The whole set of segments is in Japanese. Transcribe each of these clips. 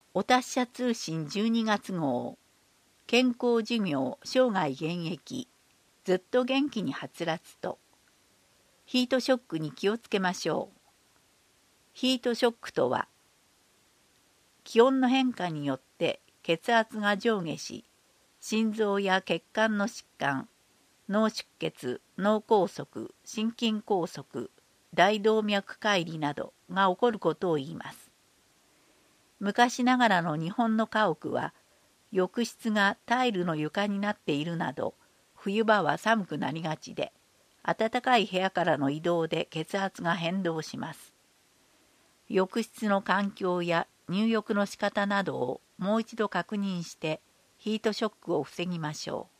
お達者通信12月号、健康寿命生涯現役、ずっと元気にはつらつと、ヒートショックに気をつけましょう。ヒートショックとは、気温の変化によって血圧が上下し、心臓や血管の疾患、脳出血、脳梗塞、心筋梗塞、大動脈解離などが起こることを言います。昔ながらの日本の家屋は、浴室がタイルの床になっているなど、冬場は寒くなりがちで、暖かい部屋からの移動で血圧が変動します。浴室の環境や入浴の仕方などをもう一度確認して、ヒートショックを防ぎましょ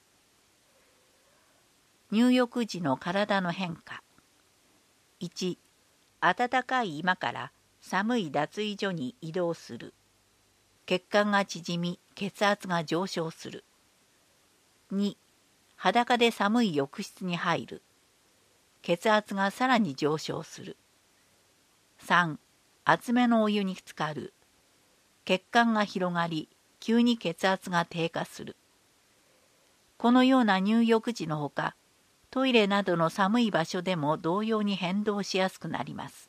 う。入浴時の体の変化。1、暖かい居間から寒い脱衣所に移動する。血管が縮み、血圧が上昇する。2、裸で寒い浴室に入る。血圧がさらに上昇する。3、熱めのお湯に浸かる。血管が広がり、急に血圧が低下する。このような入浴時のほか、トイレなどの寒い場所でも同様に変動しやすくなります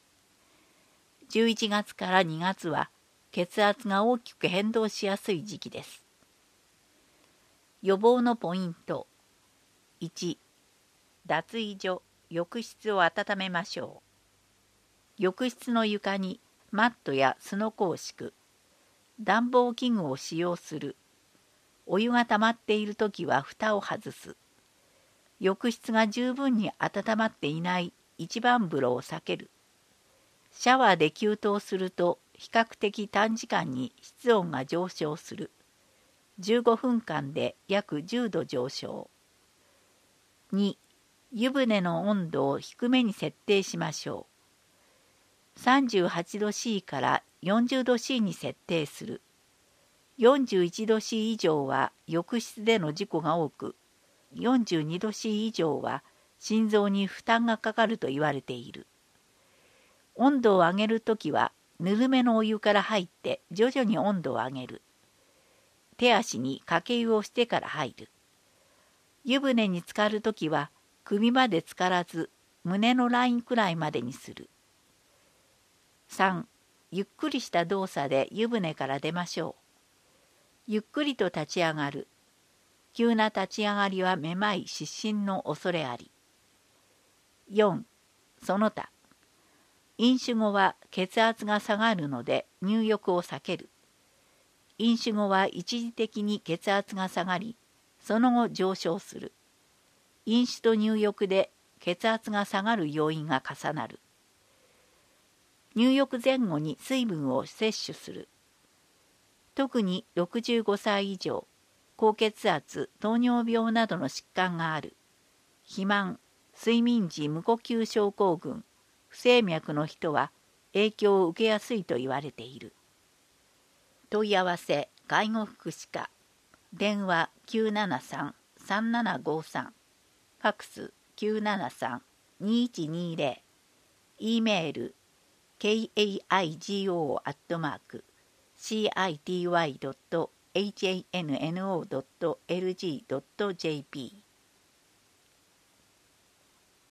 。11月から2月は血圧が大きく変動しやすい時期です。予防のポイント。1、脱衣所、浴室を温めましょう。浴室の床にマットやすのこを敷く。暖房器具を使用する。お湯が溜まっているときは蓋を外す。浴室が十分に温まっていない一番風呂を避ける。シャワーで給湯すると比較的短時間に室温が上昇する。15分間で約10度上昇。2、湯船の温度を低めに設定しましょう。38度 C から40度 C に設定する。41度 C 以上は浴室での事故が多く、42度 C 以上は心臓に負担がかかると言われている。温度を上げるときは、ぬるめのお湯から入って徐々に温度を上げる。手足にかけ湯をしてから入る。湯船に浸かるときは、首まで浸からず、胸のラインくらいまでにする。3、ゆっくりした動作で湯船から出ましょう。ゆっくりと立ち上がる。急な立ち上がりはめまい、失神の恐れあり。4、その他。飲酒後は血圧が下がるので入浴を避ける。飲酒後は一時的に血圧が下がり、その後上昇する。飲酒と入浴で血圧が下がる要因が重なる。入浴前後に水分を摂取する。特に65歳以上、高血圧、糖尿病などの疾患がある。肥満、睡眠時無呼吸症候群、不整脈の人は影響を受けやすいと言われている。問い合わせ、介護福祉課。電話 973-3753。ファクス 973-2120。E メール kaigo@city.hanno.lg.jp